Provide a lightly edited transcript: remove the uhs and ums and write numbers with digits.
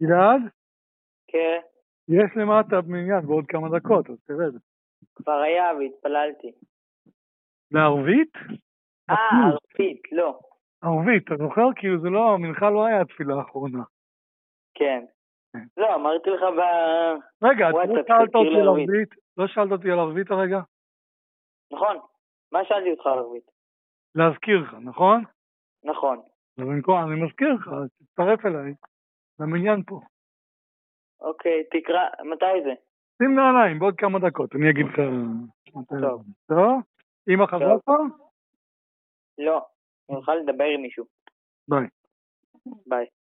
גלעד, כן, יש למטה במניין בעוד כמה דקות, אז תרד. כבר היה והתפללתי. לערבית? ערבית, לא. ערבית, אתה זוכר? כאילו זה לא, המנחה לא היה התפילה האחרונה. כן. לא, אמרתי לך רגע, אתה לא בוואטסאפ שאלת אותי על לערבית. ערבית? לא שאלת אותי על ערבית הרגע? נכון. מה שאלתי אותך על ערבית? להזכיר לך, נכון? נכון. אז אני מזכיר לך, תצטרף אליי, למניין פה. אוקיי, תקרא, מתי זה? שים נעליים, בעוד כמה דקות, אני אגיד לך. טוב. טוב? אמא חזרה כבר? לא, אני אוכל לדבר עם מישהו. ביי. ביי.